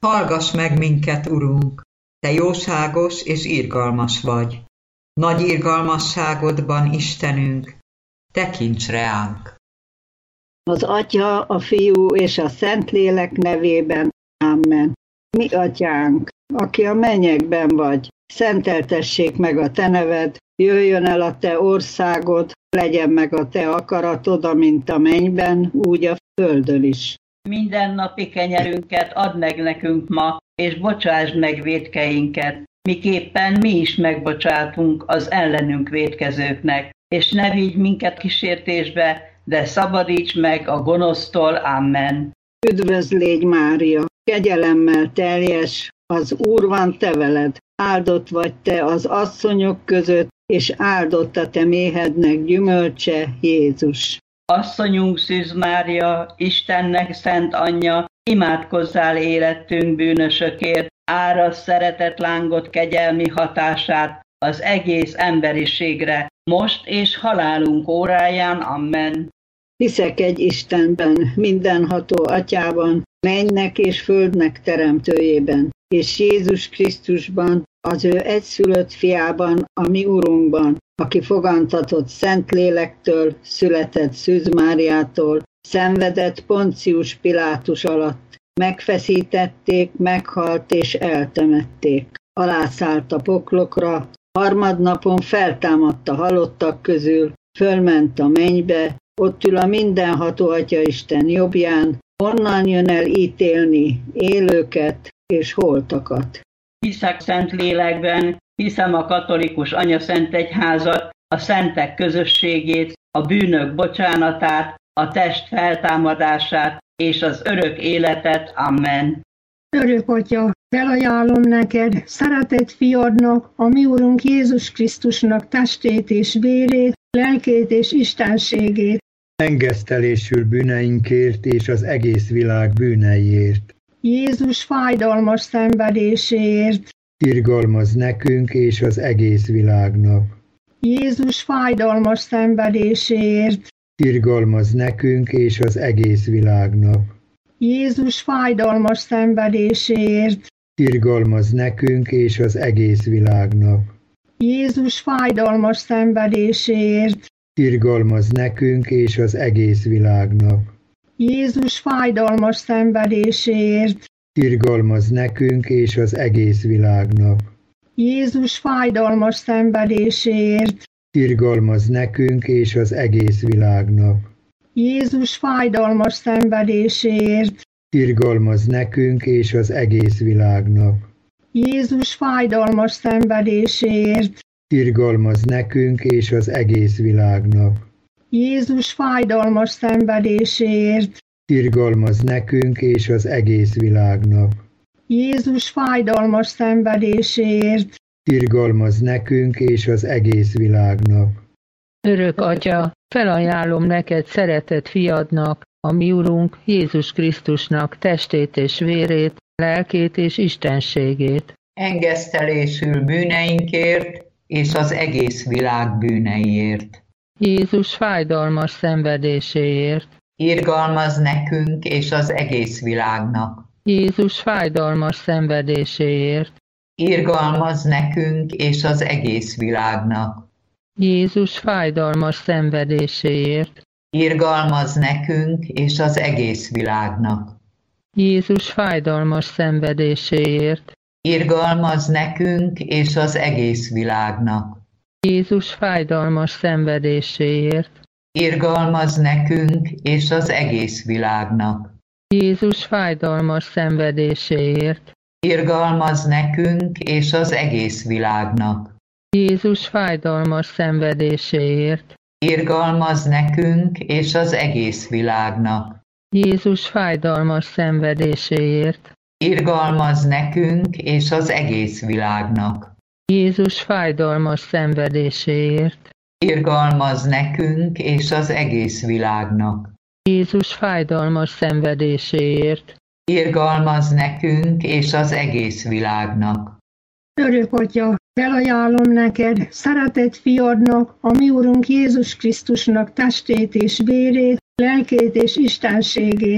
Hallgass meg minket, Urunk, Te jóságos és irgalmas vagy. Nagy irgalmasságodban, Istenünk, tekints reánk. Az Atya, a Fiú és a Szentlélek nevében. Amen. Mi Atyánk, aki a mennyekben vagy, szenteltessék meg a Te neved, jöjjön el a Te országod, legyen meg a Te akaratod, amint a mennyben, úgy a földön is. Mindennapi kenyerünket add meg nekünk ma, és bocsásd meg vétkeinket, miképpen mi is megbocsátunk az ellenünk vétkezőknek. És ne vigy minket kísértésbe, de szabadíts meg a gonosztól. Amen. Üdvözlégy, Mária, kegyelemmel teljes, az Úr van te veled, áldott vagy te az asszonyok között, és áldott a te méhednek gyümölcse, Jézus. Asszonyunk Szűz Mária, Istennek szent anyja, imádkozzál érettünk bűnösökért, árasz szeretet lángot kegyelmi hatását az egész emberiségre, most és halálunk óráján. Amen. Hiszek egy Istenben, mindenható Atyában, mennynek és földnek teremtőjében, és Jézus Krisztusban, az ő egyszülött fiában, a mi Urunkban, aki fogantatott Szentlélektől, született Szűz Máriától, szenvedett Poncius Pilátus alatt, megfeszítették, meghalt és eltemették. Alászállt a poklokra, harmadnapon feltámadt a halottak közül, fölment a mennybe, ott ül a mindenható Atyaisten jobbján, onnan jön el ítélni élőket és holtakat. Hiszek szent lélekben, hiszem a katolikus anyaszent egyházat, a szentek közösségét, a bűnök bocsánatát, a test feltámadását és az örök életet. Amen. Örök Atya, felajánlom neked szeretett fiadnak, a mi Urunk Jézus Krisztusnak testét és vérét, lelkét és istenségét. Engesztelésül bűneinkért és az egész világ bűneiért. Jézus fájdalmas szenvedéséért. Irgalmazz nekünk és az egész világnak. Jézus fájdalmas szenvedéséért. Irgalmazz nekünk és az egész világnak. Jézus fájdalmas szenvedéséért. Irgalmazz nekünk és az egész világnak. Jézus fájdalmas szenvedéséért. Irgalmazz nekünk és az egész világnak. Jézus fájdalmas szenvedéséért. Irgalmazz nekünk és az egész világnak. Jézus fájdalmas szenvedéséért. Irgalmazz nekünk és az egész világnak. Jézus fájdalmas szenvedéséért. Irgalmazz nekünk és az egész világnak. Jézus fájdalmas szenvedéséért. Irgalmazz nekünk és az egész világnak. Jézus fájdalmas szenvedéséért. Irgalmazz nekünk és az egész világnak. Jézus fájdalmas szenvedéséért. Irgalmazz nekünk és az egész világnak. Örök Atya, felajánlom neked szeretett fiadnak, a mi Urunk Jézus Krisztusnak testét és vérét, lelkét és istenségét. Engesztelésül bűneinkért és az egész világ bűneiért. Jézus fájdalmas szenvedéséért. Irgalmazz nekünk és az egész világnak. Jézus fájdalmas szenvedéséért. Irgalmazz nekünk és az egész világnak. Jézus fájdalmas szenvedéséért. Irgalmazz nekünk és az egész világnak. Jézus fájdalmas szenvedéséért. Irgalmazz nekünk és az egész világnak. Jézus fájdalmas szenvedéséért. Irgalmazz nekünk és az egész világnak. Jézus fájdalmas szenvedéséért. Irgalmazz nekünk és az egész világnak. Jézus fájdalmas szenvedéséért. Irgalmazz nekünk és az egész világnak. Jézus fájdalmas szenvedéséért. Irgalmazz nekünk és az egész világnak. Jézus fájdalmas szenvedéséért. Irgalmazz nekünk és az egész világnak. Jézus fájdalmas szenvedéséért. Irgalmazz nekünk és az egész világnak. Örök Atya, felajánlom neked szeretett fiadnak, a mi Urunk Jézus Krisztusnak testét és vérét, lelkét és istenségét.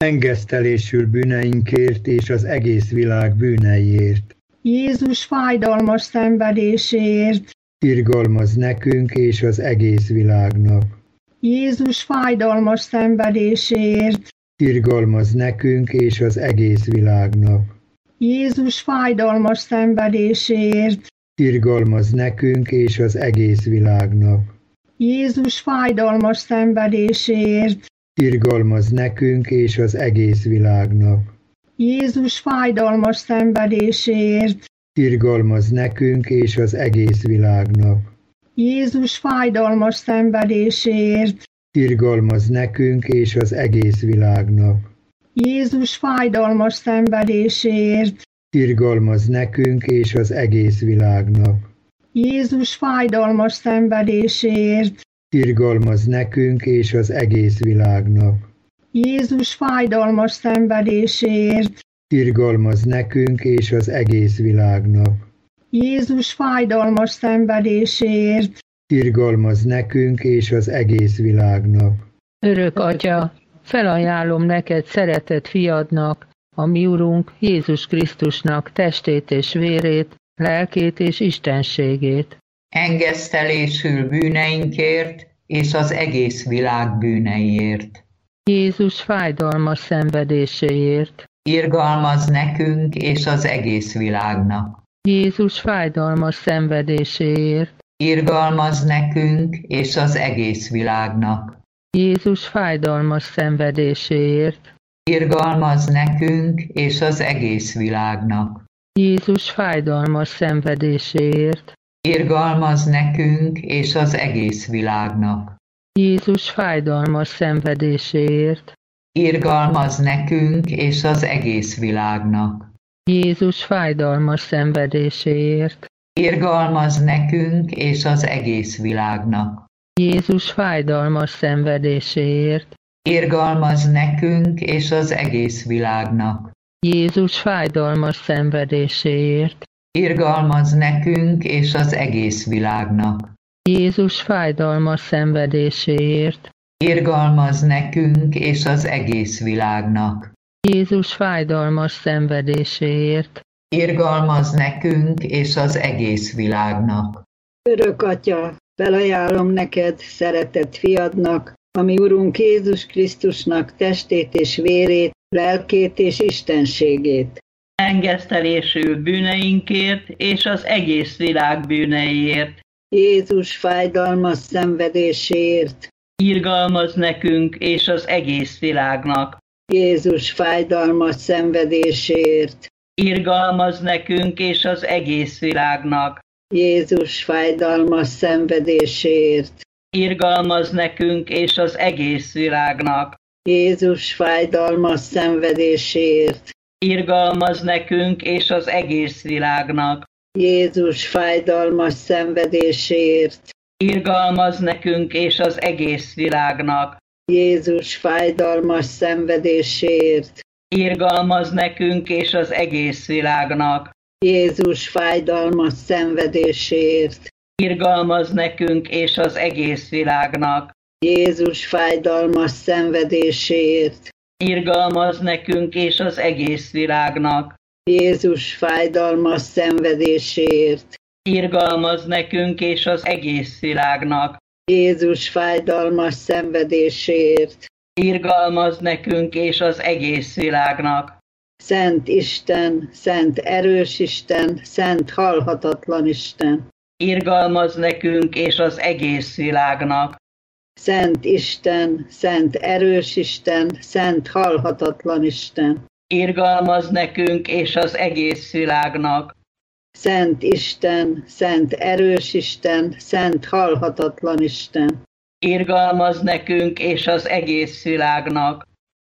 engesztelésül bűneinkért és az egész világ bűneiért. Jézus fájdalmas szenvedéséért. Irgalmaz nekünk és az egész világnak. Jézus fájdalmas szenvedéséért. Irgalmaz nekünk és az egész világnak. Jézus fájdalmas szenvedéséért. Irgalmaz nekünk és az egész világnak. Jézus fájdalmas szenvedéséért. Irgalmaz nekünk és az egész világnak. Jézus fájdalmas szenvedéséért. Irgalmaz nekünk és az egész világnak. Jézus fájdalmas szenvedéséért. Irgalmaz nekünk és az egész világnak. Jézus fájdalmas szenvedéséért. Irgalmaz nekünk és az egész világnak. Jézus fájdalmas szenvedéséért. Irgalmaz nekünk és az egész világnak. Jézus fájdalmas szenvedéséért. Irgalmaz nekünk és az egész világnak. Jézus fájdalmas szenvedéséért. Irgalmaz nekünk és az egész világnak. Örök Atya, felajánlom neked szeretett fiadnak, a mi Urunk Jézus Krisztusnak testét és vérét, lelkét és istenségét. Engesztelésül bűneinkért és az egész világ bűneiért. Jézus fájdalmas szenvedéséért. Irgalmaz nekünk és az egész világnak. Jézus fájdalmas szenvedéséért. Irgalmaz nekünk és az egész világnak. Jézus fájdalmas szenvedéséért. Irgalmaz nekünk és az egész világnak. Jézus fájdalmas szenvedéséért. Irgalmaz nekünk és az egész világnak. Jézus fájdalmas szenvedéséért. Irgalmaz nekünk és az egész világnak. Jézus fájdalmas szenvedéséért. Irgalmaz nekünk és az egész világnak. Jézus fájdalmas szenvedéséért. Irgalmaz nekünk és az egész világnak. Jézus fájdalmas szenvedéséért. Irgalmaz nekünk és az egész világnak. Jézus fájdalmas szenvedéséért. Irgalmaz nekünk és az egész világnak. Jézus fájdalmas szenvedéséért. Irgalmaz nekünk és az egész világnak. Örök Atya, felajánlom neked, szeretett fiadnak, a mi Urunk Jézus Krisztusnak testét és vérét, lelkét és istenségét. Engesztelésül bűneinkért és az egész világ bűneiért. Jézus fájdalmas szenvedéséért. Irgalmaz nekünk és az egész világnak. Jézus fájdalmas szenvedéséért. Irgalmaz nekünk és az egész világnak. Jézus fájdalmas szenvedéséért. Irgalmaz nekünk és az egész világnak. Jézus fájdalmas szenvedéséért. Irgalmaz nekünk és az egész világnak. Jézus fájdalmas szenvedéséért. Irgalmaz nekünk és az egész világnak. Jézus fájdalmas szenvedéséért. Irgalmaz nekünk és az egész világnak. Jézus fájdalmas szenvedéséért. Irgalmaz nekünk és az egész világnak. Jézus fájdalmas szenvedéséért. Irgalmaz nekünk és az egész világnak. Jézus fájdalmas szenvedéséért. Irgalmaz nekünk és az egész világnak. Jézus fájdalmas szenvedéséért. Irgalmaz nekünk és az egész világnak. Szent Isten, szent erős Isten, szent halhatatlan Isten. Irgalmaz nekünk és az egész világnak. Szent Isten, szent erős Isten, szent halhatatlan Isten. Irgalmaz nekünk és az egész világnak. Szent Isten, szent erős Isten, szent halhatatlan Isten. Irgalmaz nekünk és az egész világnak.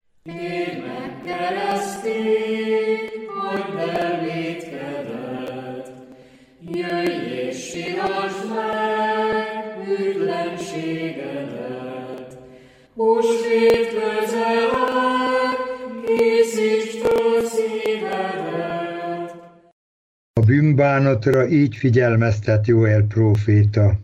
Tér meg keresztét, hagyd el vétkedet, jöjj és sinasd meg bűtlenségedet. Húsvét közel áll, készítsd föl szívedet. A bűnbánatra így figyelmeztet Jóel próféta.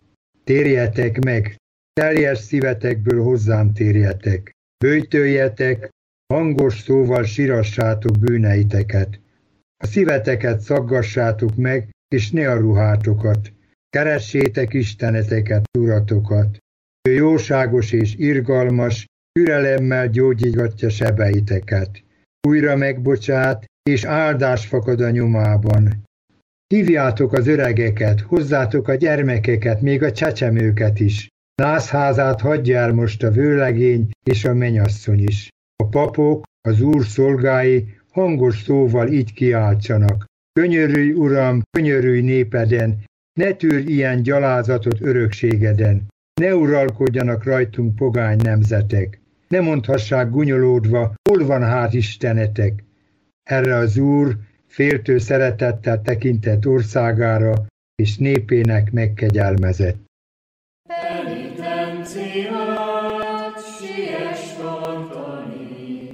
Térjetek meg, teljes szívetekből hozzám térjetek. Böjtöljetek, hangos szóval sirassátok bűneiteket. A szíveteket szaggassátok meg, és ne a ruhátokat. Keressétek isteneteket, uratokat. Ő jóságos és irgalmas, türelemmel gyógyítgatja sebeiteket. Újra megbocsát, és áldás fakad a nyomában. Hívjátok az öregeket, hozzátok a gyermekeket, még a csecsemőket is. Nászházát hagyja el most a vőlegény és a mennyasszony is. A papok, az Úr szolgái hangos szóval így kiáltsanak. Könyörülj, Uram, könyörülj népeden, ne tűrj ilyen gyalázatot örökségeden. Ne uralkodjanak rajtunk pogány nemzetek. Ne mondhassák gunyolódva, hol van hát istenetek. Erre az Úr féltő szeretettel tekintett országára, és népének megkegyelmezett. Penitenciát siess tartani,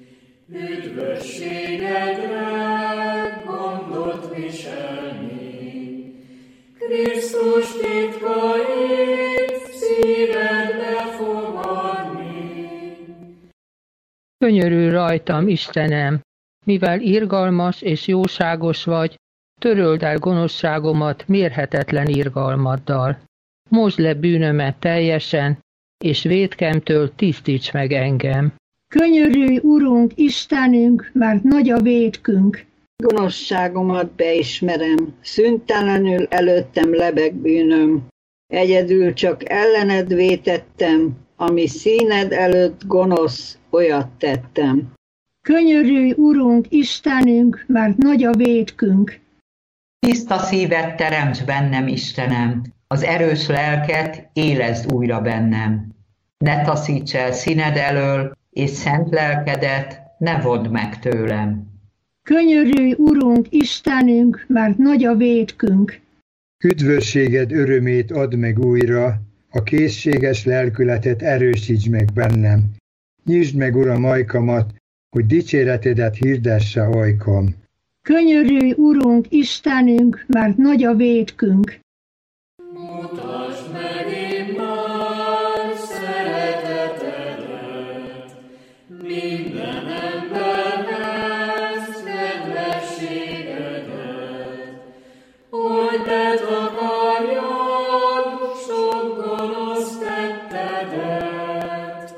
üdvösségedre gondot viselni, Krisztus titkait szívedbe fogadni. Könyörülj rajtam, Istenem, mivel irgalmas és jóságos vagy, töröld el gonoszságomat mérhetetlen irgalmaddal. Mosd le bűnömet teljesen, és vétkemtől tisztíts meg engem. Könyörülj, Urunk, Istenünk, mert nagy a vétkünk. Gonoszságomat beismerem, szüntelenül előttem lebeg bűnöm. Egyedül csak ellened vétettem, ami színed előtt gonosz, olyat tettem. Könyörülj, Urunk, Istenünk, mert nagy a vétkünk. Tiszta szívet teremts bennem, Istenem, az erős lelket élezd újra bennem. Ne taszíts el színed elől, és szent lelkedet ne vedd meg tőlem. Könyörülj, Urunk, Istenünk, mert nagy a vétkünk. Üdvösséged örömét add meg újra, a készséges lelkületet erősíts meg bennem. Nyisd meg, Uram, ajkamat, hogy dicséretedet hirdesse ajkam. Könyörülj, Urunk, Istenünk, mert nagy a vétkünk. Mutasd meg immár szeretetedet, minden emberhez kedvességedet, hogy betakarjad sok gonosz tettedet.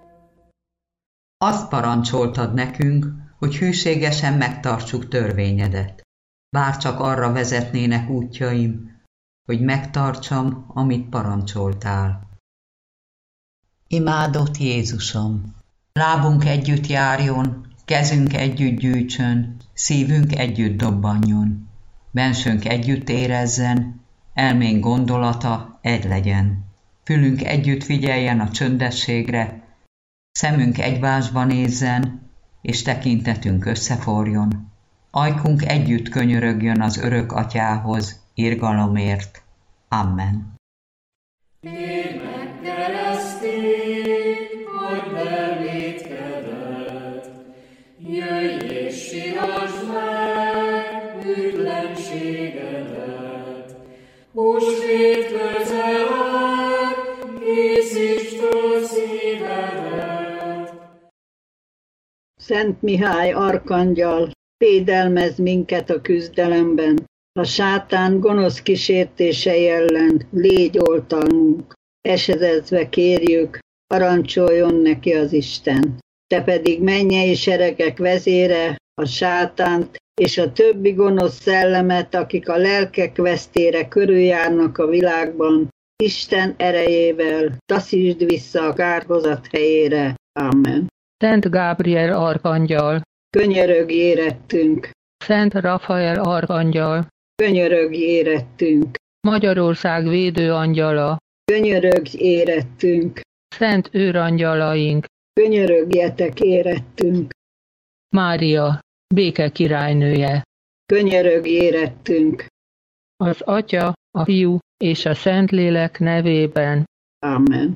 Azt parancsoltad nekünk, hogy hűségesen megtartsuk törvényedet. Bárcsak arra vezetnének útjaim, hogy megtartsam, amit parancsoltál. Imádott Jézusom! Lábunk együtt járjon, kezünk együtt gyűjtsön, szívünk együtt dobbanjon. Bensőnk együtt érezzen, elménk gondolata egy legyen. Fülünk együtt figyeljen a csöndességre, szemünk egymásba nézzen, és tekintetünk összeforjon. Ajkunk együtt könyörögjön az örök atyához, irgalomért. Amen. Én meg keresztél, hogy bevétkedet, jöjj és sirasd meg bűtlenségedet. Húsvét közel áll, készítsd föl szívedet. Szent Mihály arkangyal, védelmezz minket a küzdelemben. A sátán gonosz kísértései ellen légy oltalmunk. Esedezve kérjük, parancsoljon neki az Isten. Te pedig mennyei seregek vezére, a sátánt és a többi gonosz szellemet, akik a lelkek vesztére körüljárnak a világban, Isten erejével taszítsd vissza a kárhozat helyére. Amen. Szent Gábriel arkangyal, Könyörögj érettünk, Szent Rafael arkangyal, könyörögj érettünk, Magyarország védőangyala, könyörögj érettünk, Szent őrangyalaink, könyörögjetek érettünk, Mária, béke királynője, könyörögj érettünk. az Atya, a Fiú és a Szentlélek nevében. Amen.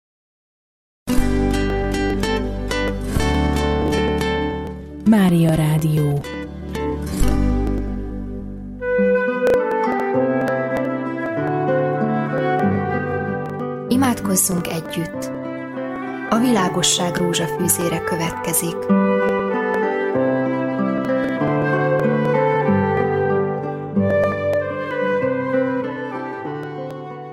Mária Rádió. Imádkozzunk együtt. A világosság rózsafűzére következik.